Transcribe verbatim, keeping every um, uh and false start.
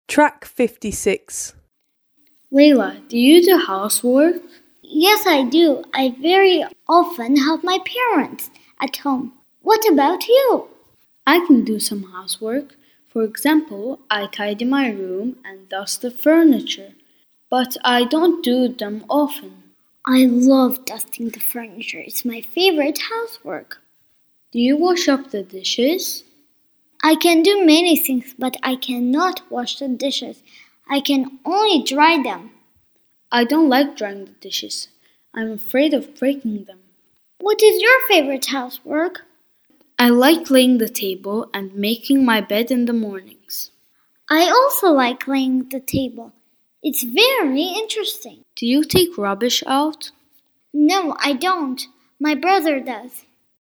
Track fifty-six. Layla, do you do housework? Yes, I do. I very often help my parents at home. What about you? I can do some housework. For example, I tidy my room and dust the furniture, but I don't do them often. I love dusting the furniture. It's my favorite housework. Do you wash up the dishes? I can do many things, but I cannot wash the dishes. I can only dry them. I don't like drying the dishes. I'm afraid of breaking them. What is your favorite housework? I like laying the table and making my bed in the mornings. I also like laying the table. It's very interesting. Do you take rubbish out? No, I don't. My brother does.